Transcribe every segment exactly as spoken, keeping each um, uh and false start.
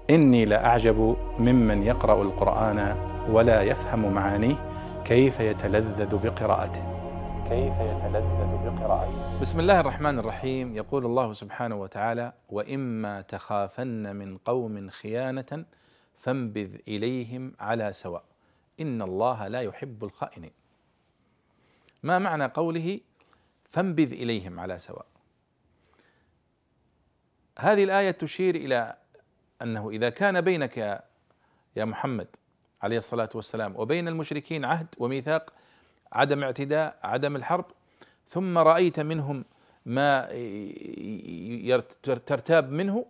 إني لأعجب ممن يقرأ القرآن ولا يفهم معانيه كيف يتلذذ بقراءته كيف يتلذذ بقراءته بسم الله الرحمن الرحيم. يقول الله سبحانه وتعالى: وإما تخافن من قوم خيانة فانبذ إليهم على سواء إن الله لا يحب الخائنين. ما معنى قوله فانبذ إليهم على سواء؟ هذه الآية تشير إلى أنه إذا كان بينك يا محمد عليه الصلاة والسلام وبين المشركين عهد وميثاق عدم اعتداء عدم الحرب، ثم رأيت منهم ما ترتاب منه،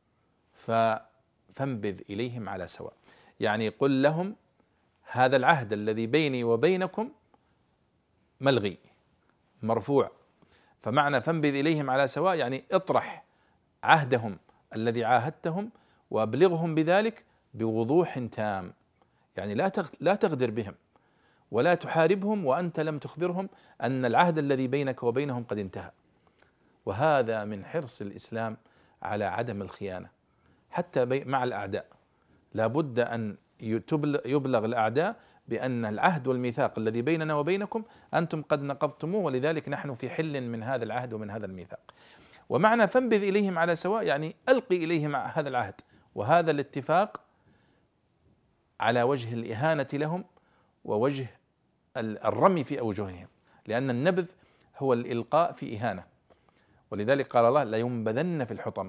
فانبذ إليهم على سواء، يعني قل لهم هذا العهد الذي بيني وبينكم ملغي مرفوع. فمعنى فانبذ إليهم على سواء يعني اطرح عهدهم الذي عاهدتهم وابلغهم بذلك بوضوح تام، يعني لا لا تغدر بهم ولا تحاربهم وأنت لم تخبرهم أن العهد الذي بينك وبينهم قد انتهى. وهذا من حرص الإسلام على عدم الخيانة حتى مع الأعداء. لا بد أن يبلغ الأعداء بأن العهد والميثاق الذي بيننا وبينكم أنتم قد نقضتموه، ولذلك نحن في حل من هذا العهد ومن هذا الميثاق. ومعنى فانبذ إليهم على سواء يعني ألقي إليهم هذا العهد وهذا الاتفاق على وجه الإهانة لهم ووجه الرمي في أوجههم، لأن النبذ هو الإلقاء في إهانة، ولذلك قال الله: لينبذن في الحطمة.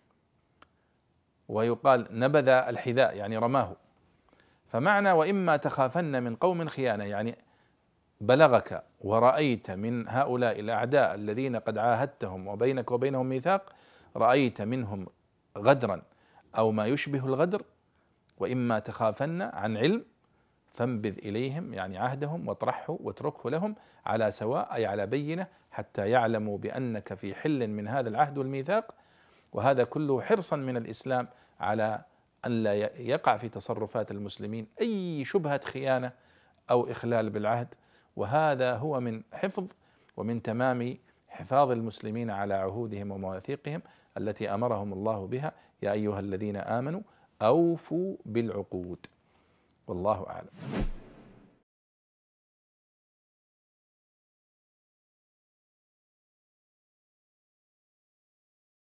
ويقال نبذ الحذاء يعني رماه. فمعنى وإما تخافن من قوم خيانة يعني بلغك ورأيت من هؤلاء الأعداء الذين قد عاهدتهم وبينك وبينهم ميثاق، رأيت منهم غدرا أو ما يشبه الغدر، وإما تخافن عن علم فانبذ إليهم يعني عهدهم واطرحه واتركه لهم على سواء أي على بينة، حتى يعلموا بأنك في حل من هذا العهد والميثاق. وهذا كله حرصا من الإسلام على أن لا يقع في تصرفات المسلمين أي شبهة خيانة أو إخلال بالعهد. وهذا هو من حفظ ومن تمام حفاظ المسلمين على عهودهم ومواثيقهم التي أمرهم الله بها: يا أيها الذين آمنوا أوفوا بالعقود. والله أعلم.